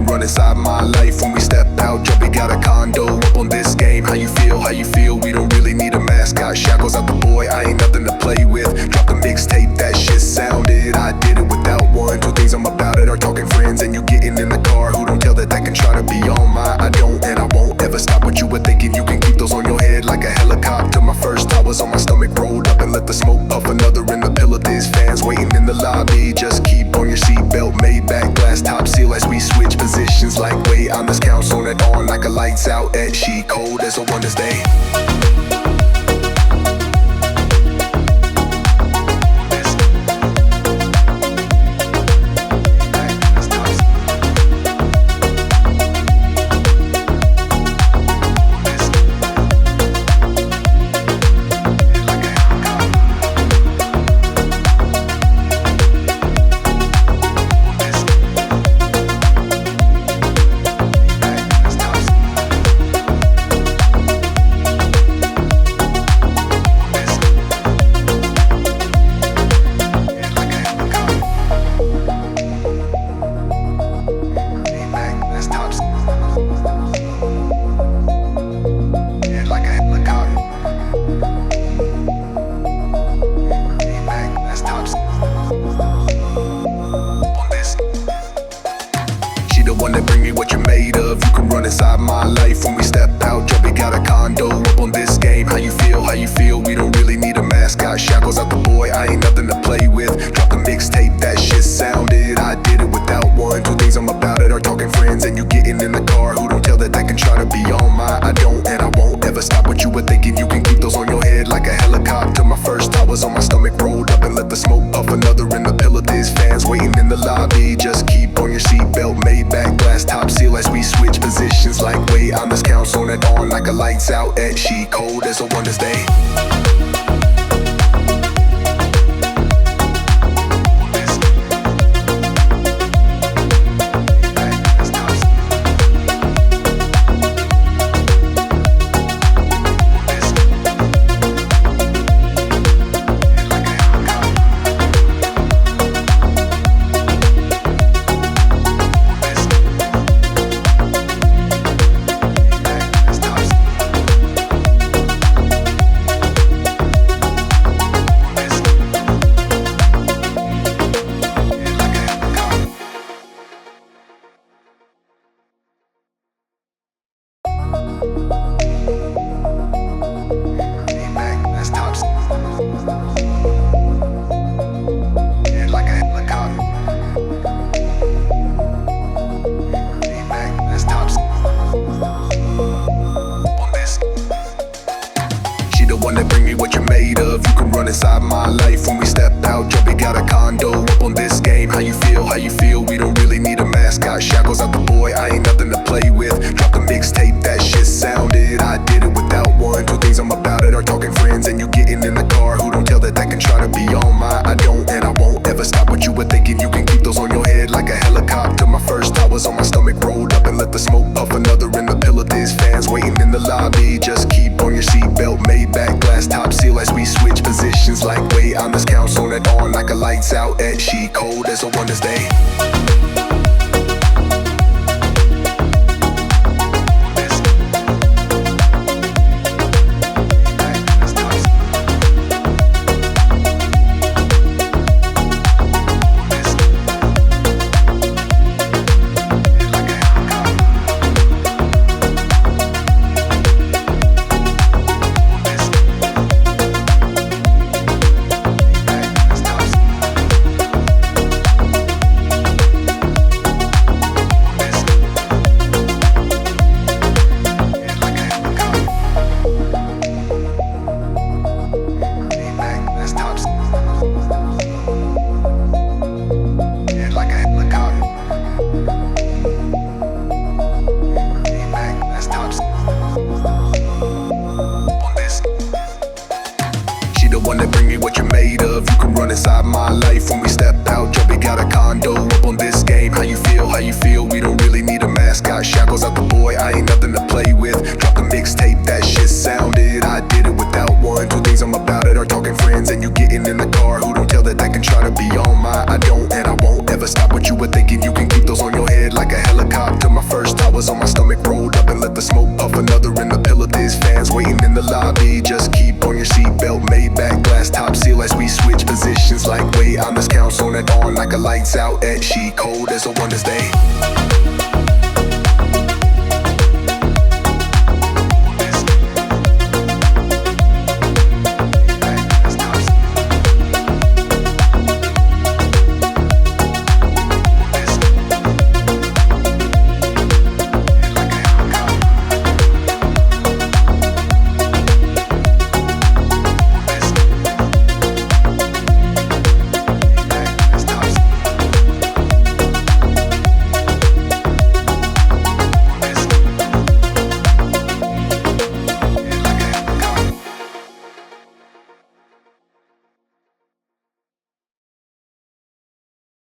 run inside my life. When we step out, jumpy got a condo up on this game. How you feel, how you feel? We don't really need a mascot. Shackles out the boy, I ain't nothing to play with. Drop the mixtape, that shit sounded. I did it without one. Two things I'm about it are talking friends and you getting in the car. Who don't tell that can try to be on my I don't and I won't ever stop what you were thinking. You can keep those on your head like a helicopter. My first thought was on my stomach, rolled up and let the smoke puff. Another in the pillow, there's fans waiting in the lobby. Just keep on your seatbelt, made back glass top seal as we switch positions like wait on this council and on like a lights out at she cold as a wonders day. Bring me what you're made of. You can run inside my life. When we step out, jumpy got a condo up on this game. How you feel, how you feel? We don't really need a mascot. Shackles out the boy, I ain't nothing to play with. Drop the mixtape, that shit sounded. I did it without one. Two things I'm about it are talking friends and you getting in the car. Who don't tell that can try to be on my I don't and I won't ever stop what you were thinking. You can keep those on your head like a helicopter. My first thought was on my stomach, rolled up and let the smoke puff. Another in the pillow, there's fans waiting in the lobby. Just keep on your seatbelt, made back glass top seal as we switch positions like wait on this council and on like a lights out at she cold as a wonders day. One that bring me what you're made of. You can run inside my life. When we step out, jumpy got a condo up on this game. How you feel, how you feel? We don't really need a mascot. Shackles out the boy, I ain't nothing to play with. Drop the mixtape, that shit sounded. I did it without one. Two things I'm about it are talking friends and you getting in the car. Who don't tell that can try to be on my I don't and I won't ever stop what you were thinking. You can keep those on your head like a helicopter. My first thought was on my stomach, rolled up and let the smoke puff. Another in the pillow, there's fans waiting in the lobby. Just keep on your seatbelt, made back glass top seal as we switch positions like wait on this council and on like a lights out at she cold as a wonders day. One that bring me what you're made of. You can run inside my life. When we step out, jumpy got a condo up on this game. How you feel, how you feel? We don't really need a mascot. Shackles out the boy, I ain't nothing to play with. Drop the mixtape, that shit sounded. I did it without one. Two things I'm about it are talking friends and you getting in the car. Who don't tell that can try to be on my I don't and I won't ever stop what you were thinking. You can keep those on your head like a helicopter. questions like, wait, I must count on and on like a lights out at she cold as a wonders day.